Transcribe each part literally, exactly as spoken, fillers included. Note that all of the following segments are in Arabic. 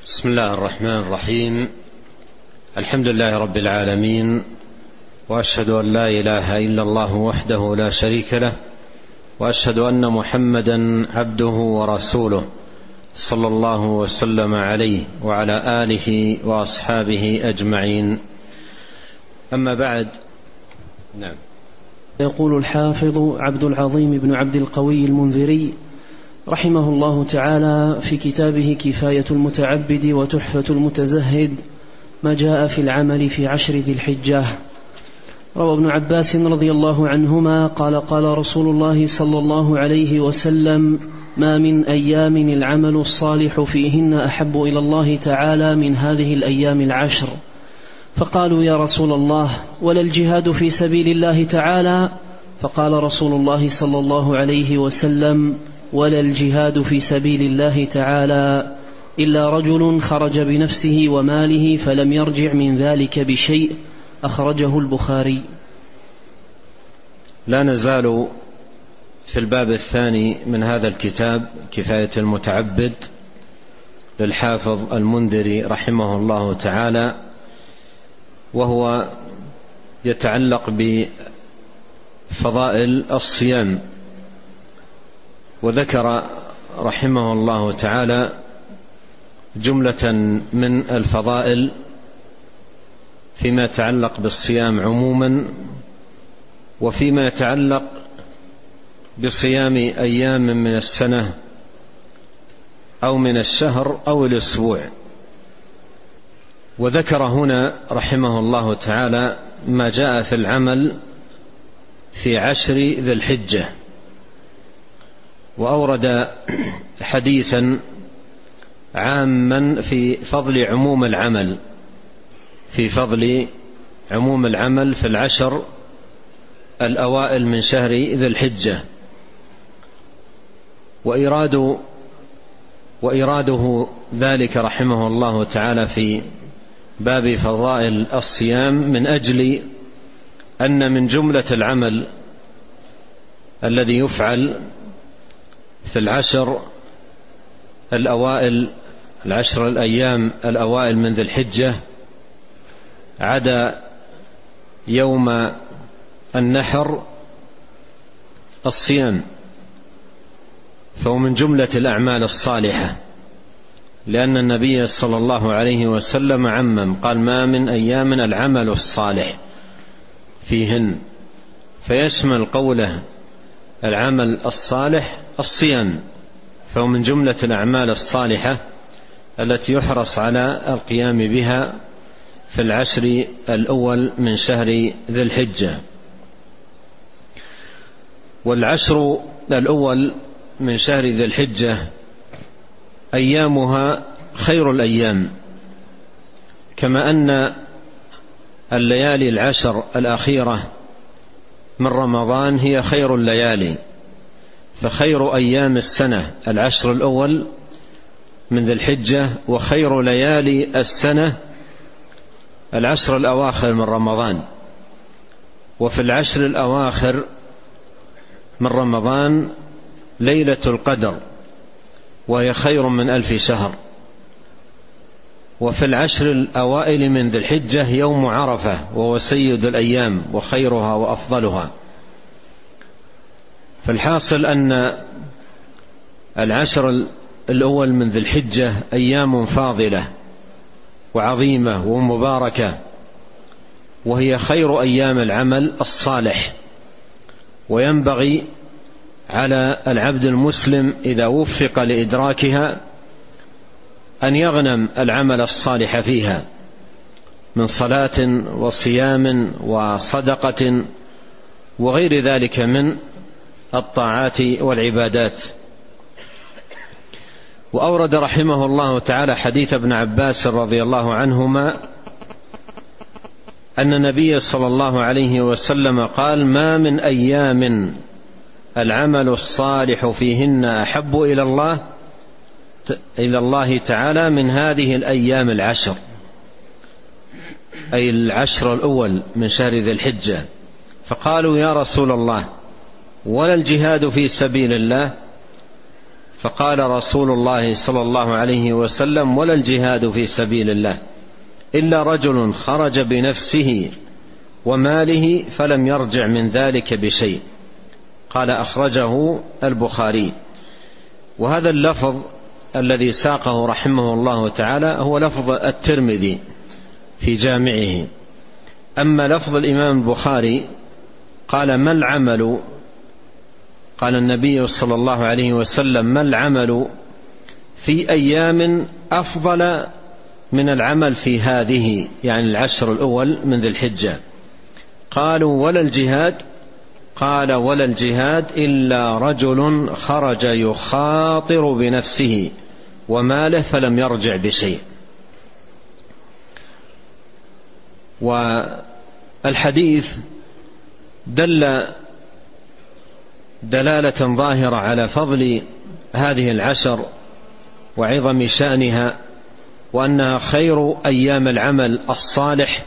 بسم الله الرحمن الرحيم. الحمد لله رب العالمين، وأشهد أن لا إله إلا الله وحده لا شريك له، وأشهد أن محمدا عبده ورسوله صلى الله وسلم عليه وعلى آله وأصحابه أجمعين. أما بعد، نعم. يقول الحافظ عبد العظيم بن عبد القوي المنذري رحمه الله تعالى في كتابه كفاية المتعبد وتحفة المتزهد ما جاء في العمل في عشر ذي الحجة. روى ابن عباس رضي الله عنهما قال قال رسول الله صلى الله عليه وسلم: ما من أيام العمل الصالح فيهن أحب إلى الله تعالى من هذه الأيام العشر. فقالوا: يا رسول الله، ولا الجهاد في سبيل الله تعالى؟ فقال رسول الله صلى الله عليه وسلم: ولا الجهاد في سبيل الله تعالى إلا رجل خرج بنفسه وماله فلم يرجع من ذلك بشيء. أخرجه البخاري. لا نزال في الباب الثاني من هذا الكتاب كفاية المتعبد للحافظ المنذري رحمه الله تعالى، وهو يتعلق بفضائل الصيام. وذكر رحمه الله تعالى جملة من الفضائل فيما يتعلق بالصيام عموما، وفيما يتعلق بصيام أيام من السنة أو من الشهر أو الأسبوع. وذكر هنا رحمه الله تعالى ما جاء في العمل في عشر ذي الحجة، وأورد حديثا عاما في فضل عموم العمل في فضل عموم العمل في العشر الأوائل من شهر ذي الحجة. وإراد وإراده ذلك رحمه الله تعالى في باب فضائل الصيام من أجل أن من جملة العمل الذي يفعل في العشر الأوائل العشر الأيام الأوائل من ذي الحجة عدا يوم النحر الصيام، فهو من جملة الأعمال الصالحة، لأن النبي صلى الله عليه وسلم عمم قال: ما من أيام العمل الصالح فيهن، فيشمل قوله العمل الصالح الصيام، فهو من جملة الأعمال الصالحة التي يحرص على القيام بها في العشر الأول من شهر ذي الحجة. والعشر الأول من شهر ذي الحجة أيامها خير الأيام، كما أن الليالي العشر الأخيرة من رمضان هي خير الليالي، فخير أيام السنة العشر الأول من ذي الحجة، وخير ليالي السنة العشر الأواخر من رمضان. وفي العشر الأواخر من رمضان ليلة القدر، وهي خير من ألف شهر. وفي العشر الأوائل من ذي الحجة يوم عرفة، وهو سيد الأيام وخيرها وأفضلها. فالحاصل أن العشر الأول من ذي الحجة أيام فاضلة وعظيمة ومباركة، وهي خير أيام العمل الصالح. وينبغي على العبد المسلم إذا وفق لإدراكها أن يغنم العمل الصالح فيها من صلاة وصيام وصدقة وغير ذلك من الطاعات والعبادات. وأورد رحمه الله تعالى حديث ابن عباس رضي الله عنهما أن النبي صلى الله عليه وسلم قال: ما من أيام العمل الصالح فيهن أحب إلى الله إلى الله تعالى من هذه الأيام العشر، أي العشر الأول من شهر ذي الحجة. فقالوا: يا رسول الله، ولا الجهاد في سبيل الله؟ فقال رسول الله صلى الله عليه وسلم: ولا الجهاد في سبيل الله إلا رجل خرج بنفسه وماله فلم يرجع من ذلك بشيء. قال: أخرجه البخاري. وهذا اللفظ الذي ساقه رحمه الله تعالى هو لفظ الترمذي في جامعه. أما لفظ الإمام البخاري قال: ما العمل، قال النبي صلى الله عليه وسلم: ما العمل في أيام أفضل من العمل في هذه، يعني العشر الأول من ذي الحجة. قالوا: ولا الجهاد، قال: ولا الجهاد إلا رجل خرج يخاطر بنفسه وماله فلم يرجع بشيء. والحديث دل دلالة ظاهرة على فضل هذه العشر وعظم شأنها، وأنها خير أيام العمل الصالح،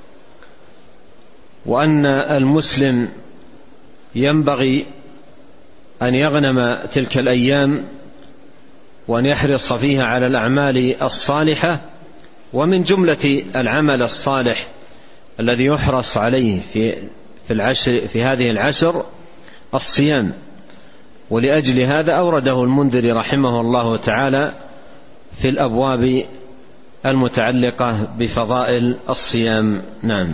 وأن المسلم ينبغي أن يغنم تلك الأيام وأن يحرص فيها على الأعمال الصالحة. ومن جملة العمل الصالح الذي يحرص عليه في في العشر في هذه العشر الصيام، ولأجل هذا أورده المنذري رحمه الله تعالى في الأبواب المتعلقة بفضائل الصيام. نعم.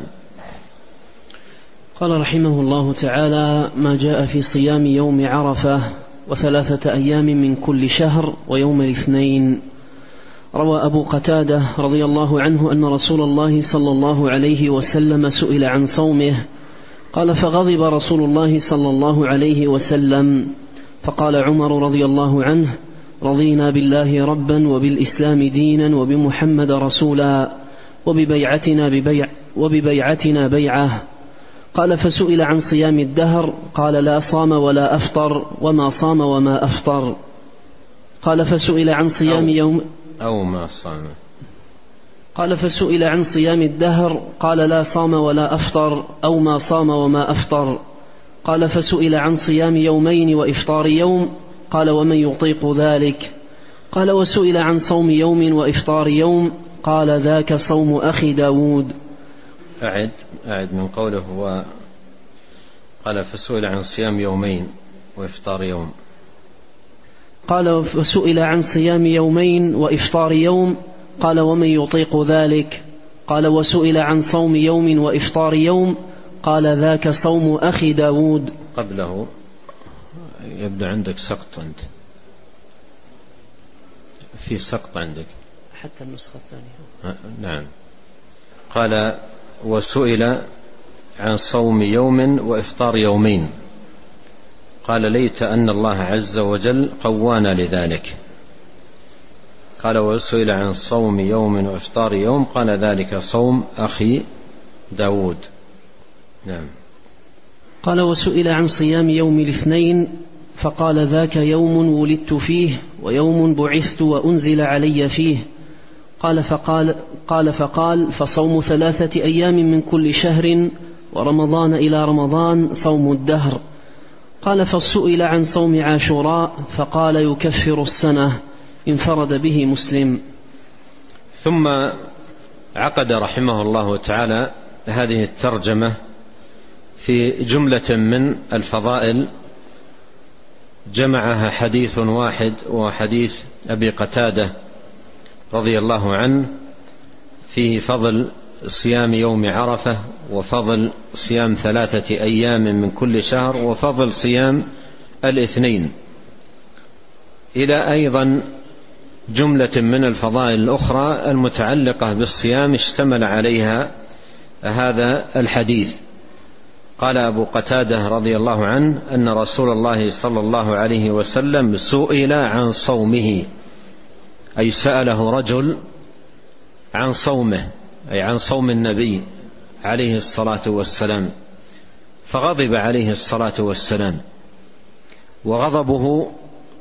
قال رحمه الله تعالى: ما جاء في صيام يوم عرفة وثلاثة أيام من كل شهر ويوم الاثنين. روى أبو قتادة رضي الله عنه أن رسول الله صلى الله عليه وسلم سئل عن صومه، قال: فغضب رسول الله صلى الله عليه وسلم، فقال عمر رضي الله عنه: رضينا بالله ربا وبالإسلام دينا وبمحمد رسولا وببيعتنا ببيع وببيعتنا بيعة. قال: فسئل عن صيام الدهر، قال: لا صام ولا أفطر، وما صام وما أفطر. قال: فسئل عن صيام يوم أو ما صام. قال: فسئل عن صيام الدهر، قال: لا صام ولا أفطر، أو ما صام وما أفطر. قال: فسئل عن صيام يومين وإفطار يوم، قال: ومن يطيق ذلك؟ قال: وسئل عن صوم يوم وإفطار يوم، قال: ذاك صوم أخي داود. أعد أعد من قوله هو قال: فسئل عن صيام يومين وإفطار يوم. قال: فسئل عن صيام يومين وإفطار يوم، قال: ومن يطيق ذلك؟ قال: وسئل عن صوم يوم وإفطار يوم، قال: ذاك صوم أخي داود. قبله يبدأ عندك سقط، أنت في سقط عندك حتى النسخة الثانية. نعم. قال: وسئل عن صوم يوم وإفطار يومين، قال: ليت أن الله عز وجل قوانا لذلك. قال: وسئل عن صوم يوم وإفطار يوم، قال: ذلك صوم أخي داود. نعم. قال: وسئل عن صيام يوم الاثنين، فقال: ذاك يوم ولدت فيه ويوم بعثت وأنزل علي فيه. قال فقال قال فقال فصوم ثلاثة أيام من كل شهر ورمضان إلى رمضان صوم الدهر. قال: فسئل عن صوم عاشوراء، فقال: يكفر السنة. انفرد به مسلم. ثم عقد رحمه الله تعالى هذه الترجمة في جملة من الفضائل جمعها حديث واحد، وحديث أبي قتادة رضي الله عنه فيه فضل صيام يوم عرفة، وفضل صيام ثلاثة أيام من كل شهر، وفضل صيام الاثنين، إلى أيضا جملة من الفضائل الأخرى المتعلقة بالصيام اشتمل عليها هذا الحديث. قال أبو قتادة رضي الله عنه أن رسول الله صلى الله عليه وسلم سئل عن صومه، أي سأله رجل عن صومه، أي عن صوم النبي عليه الصلاة والسلام، فغضب عليه الصلاة والسلام، وغضبه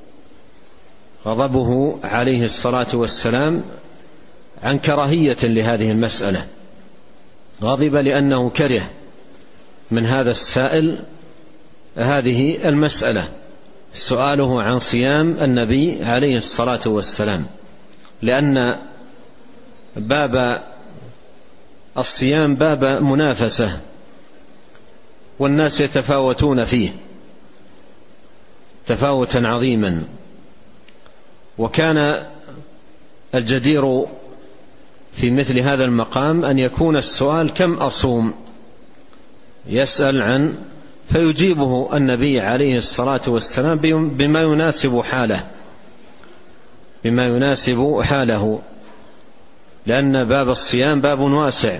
غضبه عليه الصلاة والسلام عن كراهية لهذه المسألة. غضب لأنه كره من هذا السائل هذه المسألة، سؤاله عن صيام النبي عليه الصلاة والسلام، لأن باب الصيام باب منافسة، والناس يتفاوتون فيه تفاوتا عظيما. وكان الجدير في مثل هذا المقام أن يكون السؤال كم أصوم، يسأل عن فيجيبه النبي عليه الصلاة والسلام بما يناسب حاله بما يناسب حاله لأن باب الصيام باب واسع،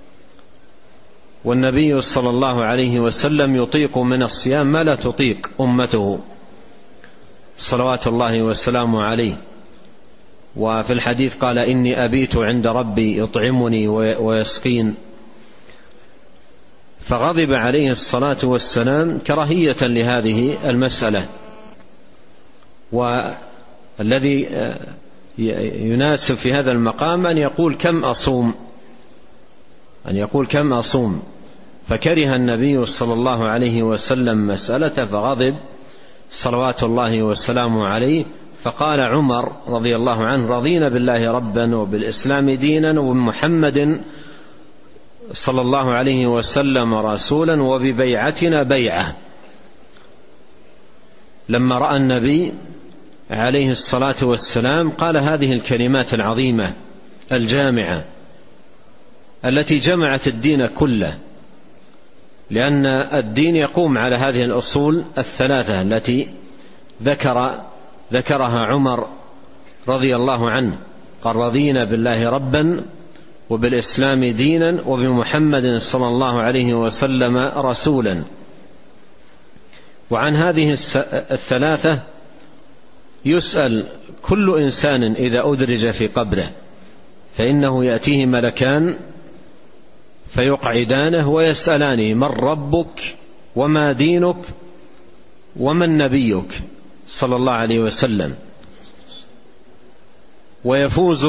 والنبي صلى الله عليه وسلم يطيق من الصيام ما لا تطيق أمته صلوات الله وسلامه عليه. وفي الحديث قال: إني أبيت عند ربي يطعمني ويسقين. فغضب عليه الصلاة والسلام كراهية لهذه المسألة. والذي يناسب في هذا المقام أن يقول كم أصوم أن يقول كم أصوم فكره النبي صلى الله عليه وسلم مسألة، فغضب صلوات الله وسلامه عليه. فقال عمر رضي الله عنه: رضينا بالله ربا وبالإسلام دينا وبمحمد صلى الله عليه وسلم رسولا وببيعتنا بيعة. لما رأى النبي عليه الصلاة والسلام قال هذه الكلمات العظيمة الجامعة التي جمعت الدين كله، لأن الدين يقوم على هذه الأصول الثلاثة التي ذكر ذكرها عمر رضي الله عنه. قال: رضينا بالله ربا وبالإسلام دينا وبمحمد صلى الله عليه وسلم رسولا. وعن هذه الثلاثة يسأل كل إنسان إذا أدرج في قبره، فإنه يأتيه ملكان فيقعدانه ويسألانه: من ربك وما دينك ومن نبيك صلى الله عليه وسلم. ويفوز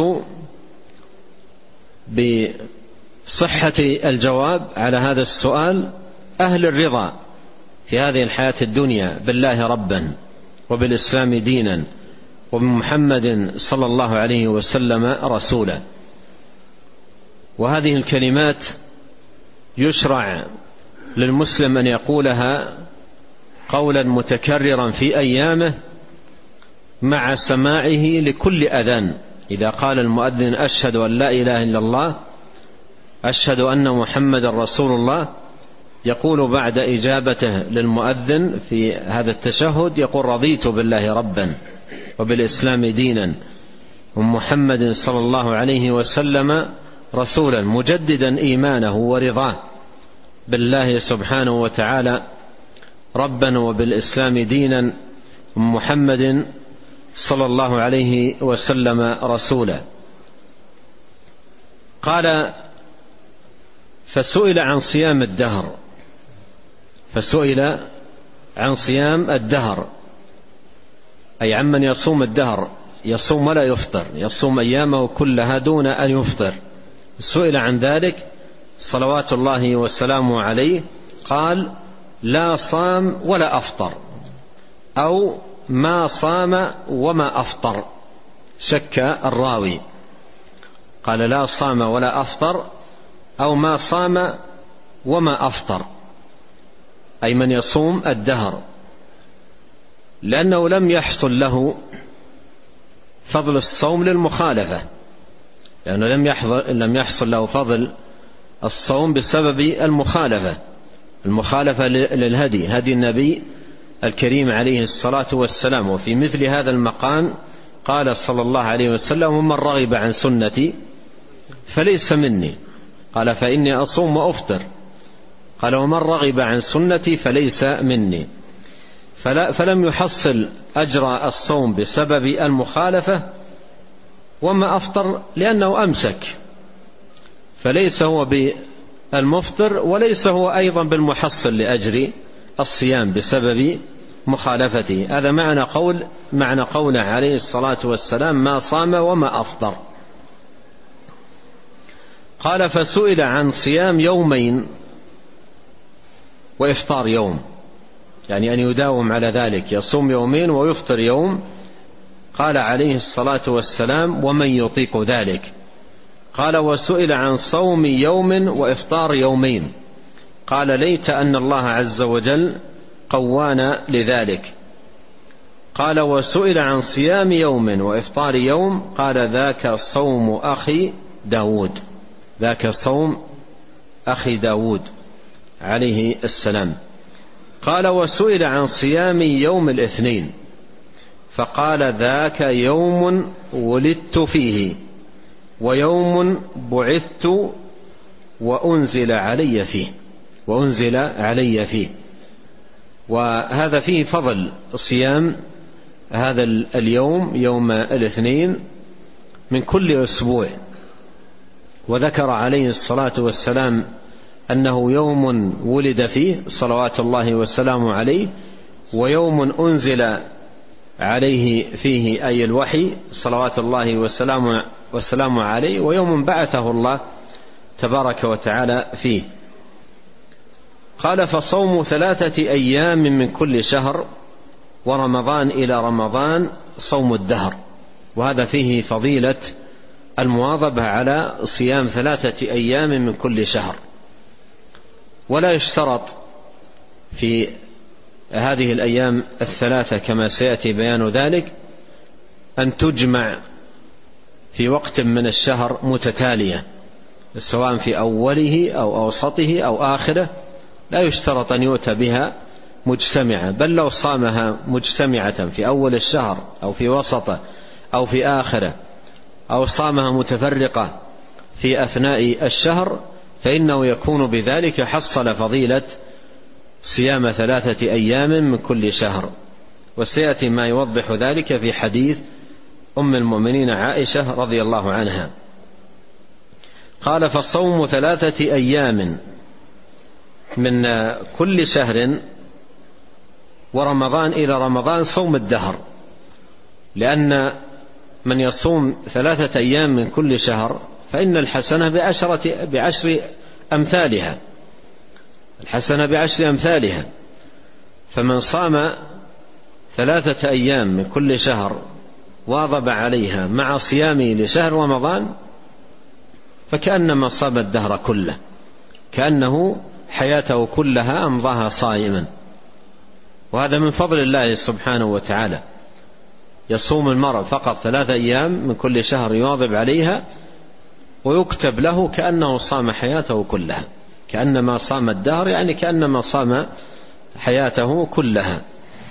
بصحة الجواب على هذا السؤال أهل الرضا في هذه الحياة الدنيا بالله ربا وبالإسلام دينا وبمحمد صلى الله عليه وسلم رسولا. وهذه الكلمات يشرع للمسلم أن يقولها قولا متكررا في أيامه مع سماعه لكل أذان. إذا قال المؤذن: أشهد أن لا إله إلا الله، أشهد أن محمد رسول الله، يقول بعد إجابته للمؤذن في هذا التشهد يقول: رضيت بالله ربا وبالإسلام دينا ومحمد صلى الله عليه وسلم رسولا، مجددا إيمانه ورضاه بالله سبحانه وتعالى ربا وبالإسلام دينا ومحمد صلى الله عليه وسلم رسولا. قال: فسئل عن صيام الدهر فسئل عن صيام الدهر أي عمن يصوم الدهر، يصوم ولا يفطر، يصوم أيامه كلها دون أن يفطر. سئل عن ذلك صلوات الله وسلامه عليه، قال: لا صام ولا أفطر، أو ما صام وما أفطر. شك الراوي، قال: لا صام ولا أفطر، أو ما صام وما أفطر، أي من يصوم الدهر، لأنه لم يحصل له فضل الصوم للمخالفة، لأنه لم يحصل, لم يحصل له فضل الصوم بسبب المخالفة المخالفة للهدي، هدي النبي الكريم عليه الصلاة والسلام. وفي مثل هذا المقام قال صلى الله عليه وسلم: ومن رغب عن سنتي فليس مني. قال: فإني أصوم وأفطر. قال: ومن رغب عن سنتي فليس مني. فلا فلم يحصل أجر الصوم بسبب المخالفة، وما أفطر لأنه أمسك، فليس هو بالمفطر وليس هو أيضا بالمحصل لأجر الصيام بسبب مخالفته. هذا معنى قول معنى قوله عليه الصلاة والسلام: ما صام وما أفطر. قال: فسئل عن صيام يومين وإفطار يوم. يعني أن يداوم على ذلك، يصوم يومين ويفطر يوم. قال عليه الصلاة والسلام: ومن يطيق ذلك؟ قال: وسئل عن صوم يوم وإفطار يومين، قال: ليت أن الله عز وجل قوانا لذلك. قال: وسئل عن صيام يوم وإفطار يوم، قال: ذاك صوم أخي داود، ذاك صوم أخي داود عليه السلام. قال: وسئل عن صيام يوم الاثنين، فقال: ذاك يوم ولدت فيه ويوم بعثت وأنزل علي فيه وأنزل علي فيه. وهذا فيه فضل صيام هذا اليوم، يوم الاثنين من كل أسبوع. وذكر عليه الصلاة والسلام أنه يوم ولد فيه صلوات الله والسلام عليه، ويوم أنزل عليه فيه أي الوحي صلوات الله والسلام والسلام عليه، ويوم بعثه الله تبارك وتعالى فيه. قال: فصوم ثلاثة أيام من كل شهر، ورمضان إلى رمضان صوم الدهر. وهذا فيه فضيلة المواظبة على صيام ثلاثة أيام من كل شهر. ولا يشترط في هذه الأيام الثلاثة كما سيأتي بيان ذلك أن تجمع في وقت من الشهر متتالية، سواء في أوله أو أوسطه أو آخره، لا يشترط أن يؤتى بها مجتمعة، بل لو صامها مجتمعة في أول الشهر أو في وسطه أو في آخره، أو صامها متفرقة في أثناء الشهر، فإنه يكون بذلك حصل فضيلة صيام ثلاثة أيام من كل شهر. وسيأتي ما يوضح ذلك في حديث أم المؤمنين عائشة رضي الله عنها. قال: فصوم ثلاثة أيام من كل شهر ورمضان إلى رمضان صوم الدهر، لأن من يصوم ثلاثة أيام من كل شهر فإن الحسنة بعشرة بعشر أمثالها، الحسنة بعشر أمثالها. فمن صام ثلاثة أيام من كل شهر واظب عليها مع صيامه لشهر رمضان فكأنما صام الدهر كله، كأنه حياته كلها أمضاها صائما. وهذا من فضل الله سبحانه وتعالى. يصوم المرء فقط ثلاثة أيام من كل شهر يواظب عليها ويكتب له كأنه صام حياته كلها، كأنما صام الدهر، يعني كأنما صام حياته كلها.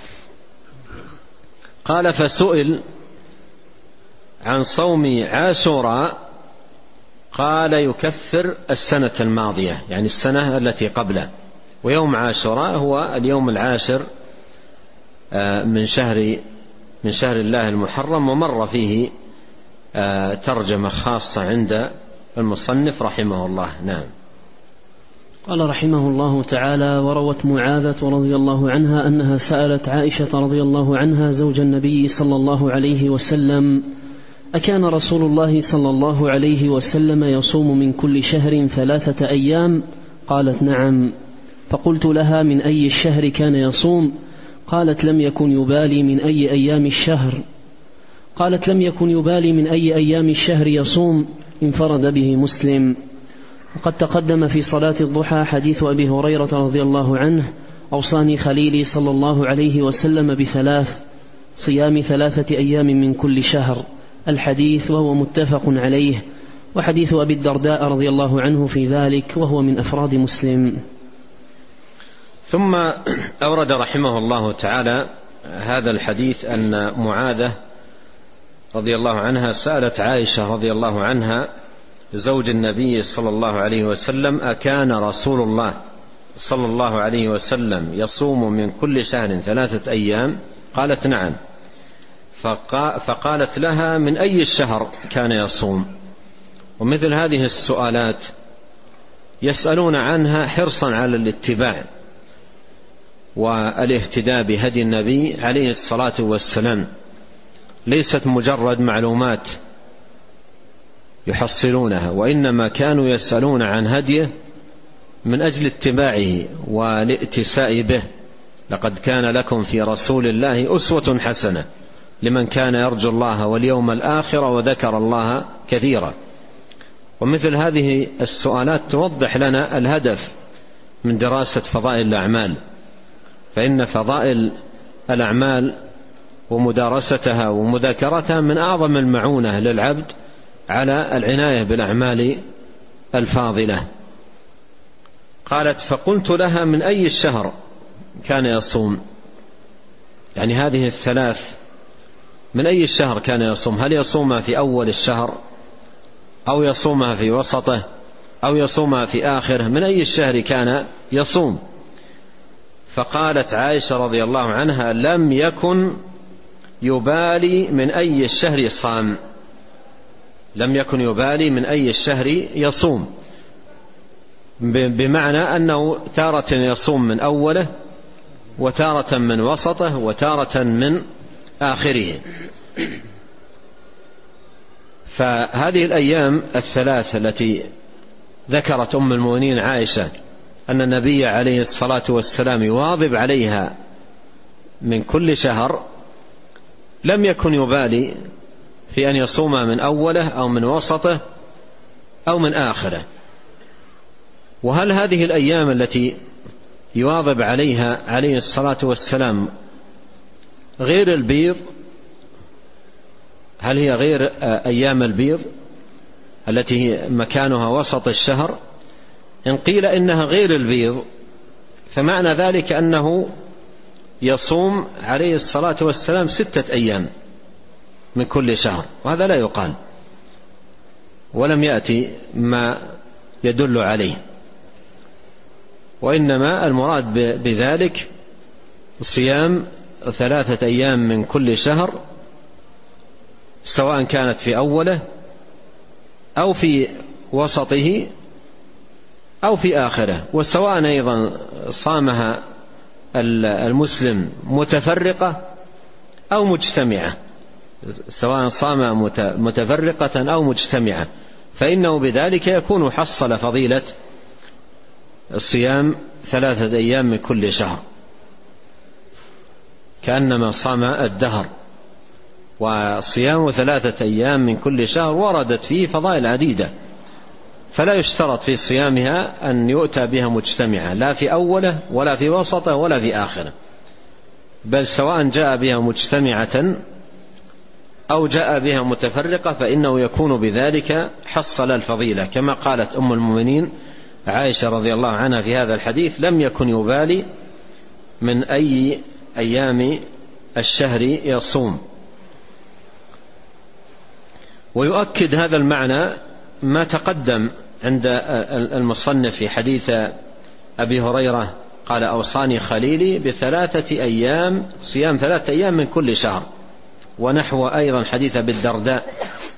قال: فسئل عن صوم عاشوراء، قال: يكفر السنة الماضية، يعني السنة التي قبله. ويوم عاشوراء هو اليوم العاشر من شهر من شهر الله المحرم، ومر فيه ترجمة خاصة عند المصنف رحمه الله. نعم. قال رحمه الله تعالى: وروت معاذة رضي الله عنها أنها سألت عائشة رضي الله عنها زوج النبي صلى الله عليه وسلم: أكان رسول الله صلى الله عليه وسلم يصوم من كل شهر ثلاثة أيام؟ قالت: نعم. فقلت لها: من أي الشهر كان يصوم؟ قالت: لم يكن يبالي من أي أيام الشهر قالت لم يكن يبالي من أي أيام الشهر يصوم. انفرد به مسلم. وقد تقدم في صلاة الضحى حديث أبي هريرة رضي الله عنه: أوصاني خليلي صلى الله عليه وسلم بثلاث: صيام ثلاثة أيام من كل شهر، الحديث وهو متفق عليه، وحديث أبي الدرداء رضي الله عنه في ذلك وهو من أفراد مسلم. ثم أورد رحمه الله تعالى هذا الحديث أن معاذة رضي الله عنها سألت عائشة رضي الله عنها زوج النبي صلى الله عليه وسلم: أكان رسول الله صلى الله عليه وسلم يصوم من كل شهر ثلاثة أيام؟ قالت: نعم. فقالت لها: من أي الشهر كان يصوم؟ ومثل هذه السؤالات يسألون عنها حرصا على الاتباع والاهتداء بهدي النبي عليه الصلاة والسلام، ليست مجرد معلومات يحصلونها، وإنما كانوا يسألون عن هديه من أجل اتباعه والائتساء به لقد كان لكم في رسول الله أسوة حسنة لمن كان يرجو الله واليوم الآخر وذكر الله كثيرا. ومثل هذه السؤالات توضح لنا الهدف من دراسة فضائل الأعمال، فإن فضائل الأعمال ومدارستها ومذاكرتها من أعظم المعونة للعبد على العناية بالأعمال الفاضلة. قالت: فقلت لها: من أي الشهر كان يصوم؟ يعني هذه الثلاث من أي الشهر كان يصوم؟ هل يصومها في أول الشهر أو يصومها في وسطه أو يصومها في آخره؟ من أي الشهر كان يصوم؟ فقالت عائشة رضي الله عنها: لم يكن يبالي من أي الشهر صام. لم يكن يبالي من أي الشهر يصوم، بمعنى أنه تارة يصوم من أوله وتارة من وسطه وتارة من آخره. فهذه الأيام الثلاث التي ذكرت أم المؤمنين عائشة أن النبي عليه الصلاة والسلام يواظب عليها من كل شهر، لم يكن يبالي في أن يصوم من أوله أو من وسطه أو من آخره. وهل هذه الأيام التي يواظب عليها عليه الصلاة والسلام غير البيض؟ هل هي غير أيام البيض التي مكانها وسط الشهر؟ إن قيل إنها غير البيض فمعنى ذلك أنه يصوم عليه الصلاة والسلام ستة أيام من كل شهر، وهذا لا يقال ولم يأتي ما يدل عليه، وإنما المراد بذلك صيام ثلاثة أيام من كل شهر، سواء كانت في أوله أو في وسطه أو في آخره، وسواء أيضا صامها المسلم متفرقة أو مجتمعة، سواء صام متفرقة أو مجتمعة، فإنه بذلك يكون حصل فضيلة الصيام ثلاثة أيام من كل شهر، كأنما صام الدهر. وصيام ثلاثة أيام من كل شهر وردت فيه فضائل عديدة، فلا يشترط في صيامها أن يؤتى بها مجتمعة، لا في أوله ولا في وسطه ولا في آخره، بل سواء جاء بها مجتمعة أو جاء بها متفرقة فإنه يكون بذلك حصل الفضيلة، كما قالت أم المؤمنين عائشة رضي الله عنها في هذا الحديث: لم يكن يبالي من أي أيام الشهر يصوم. ويؤكد هذا المعنى ما تقدم عند المصنف في حديث أبي هريرة قال: أوصاني خليلي بثلاثة أيام، صيام ثلاثة أيام من كل شهر، ونحو أيضا حديث أبي الدرداء.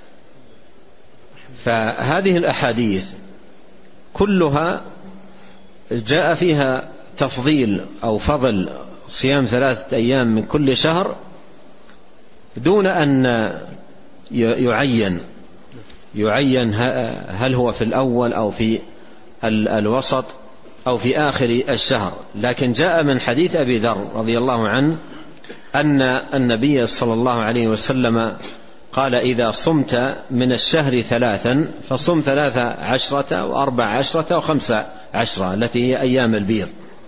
فهذه الأحاديث كلها جاء فيها تفضيل أو فضل صيام ثلاثة أيام من كل شهر دون أن يعين يعين هل هو في الأول أو في الوسط أو في آخر الشهر، لكن جاء من حديث أبي ذر رضي الله عنه أن النبي صلى الله عليه وسلم قال: إذا صمت من الشهر ثلاثا فصم ثلاث عشرة وأربع عشرة وخمس عشرة التي هي أيام البيض.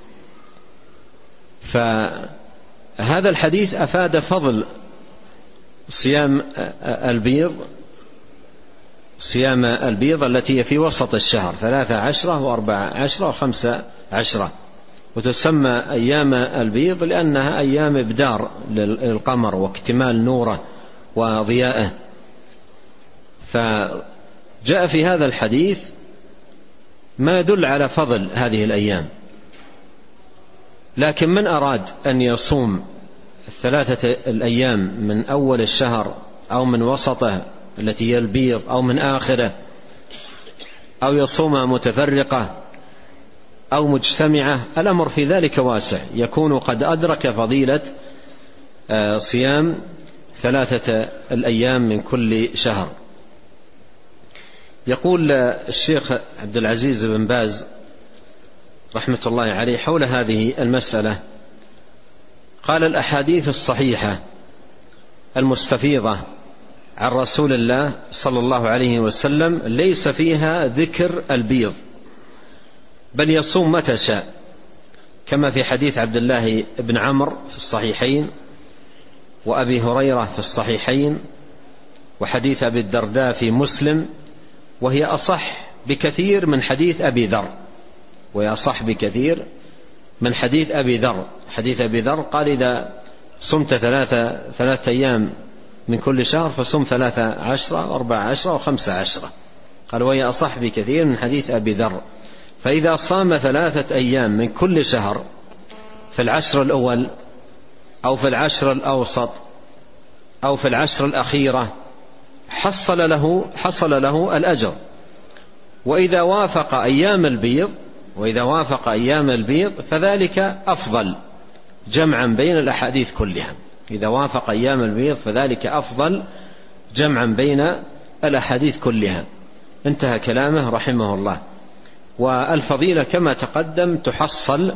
فهذا الحديث أفاد فضل صيام البيض، صيام البيض التي هي في وسط الشهر، ثلاثة عشرة وأربع عشرة وخمسة عشرة، وتسمى أيام البيض لأنها أيام إبدار للقمر واكتمال نوره وضيائه. فجاء في هذا الحديث ما يدل على فضل هذه الأيام، لكن من أراد أن يصوم الثلاثة الأيام من أول الشهر أو من وسطه التي هي البيض أو من آخره، أو يصومها متفرقة أو مجتمعة، الأمر في ذلك واسع، يكون قد أدرك فضيلة صيام ثلاثة الأيام من كل شهر. يقول الشيخ عبد العزيز بن باز رحمة الله عليه حول هذه المسألة: قال: الأحاديث الصحيحة المستفيضة عن رسول الله صلى الله عليه وسلم ليس فيها ذكر البيض، بل يصوم متى شاء، كما في حديث عبد الله بن عمرو في الصحيحين، وأبي هريرة في الصحيحين، وحديث أبي الدرداء في مسلم، وهي أصح بكثير من حديث أبي ذر وهي أصح بكثير من حديث أبي ذر. حديث أبي ذر قال: إذا صمت ثلاثة, ثلاثة أيام من كل شهر فصم ثلاثة عشرة وأربعة عشرة وخمسة عشرة. قال: وهي أصح بكثير من حديث أبي ذر. فإذا صام ثلاثة أيام من كل شهر في العشر الأول أو في العشر الأوسط أو في العشر الأخيرة حصل له, حصل له الأجر. وإذا وافق أيام البيض وإذا وافق أيام البيض فذلك أفضل جمعا بين الأحاديث كلها. إذا وافق أيام البيض فذلك أفضل جمعا بين الأحاديث كلها. انتهى كلامه رحمه الله. والفضيلة كما تقدم تحصل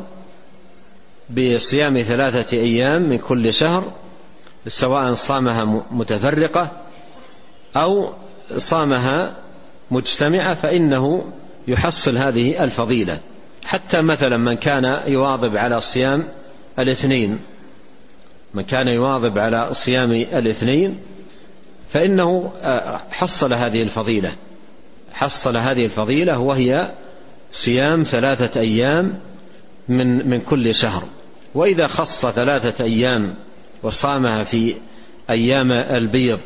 بصيام ثلاثة أيام من كل شهر، سواء صامها متفرقة أو صامها مجتمعة، فإنه يحصل هذه الفضيلة. حتى مثلا من كان يواظب على صيام الاثنين من كان يواظب على صيام الاثنين فإنه حصل هذه الفضيلة حصل هذه الفضيلة وهي صيام ثلاثة أيام من من كل شهر. وإذا خص ثلاثة أيام وصامها في أيام البيض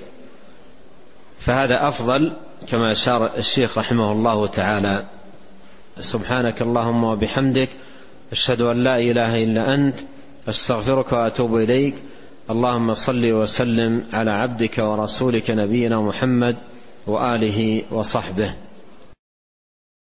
فهذا أفضل، كما أشار الشيخ رحمه الله تعالى. سبحانك اللهم وبحمدك، أشهد أن لا إله إلا أنت، أستغفرك وأتوب إليك. اللهم صل وسلم على عبدك ورسولك نبينا محمد وآله وصحبه.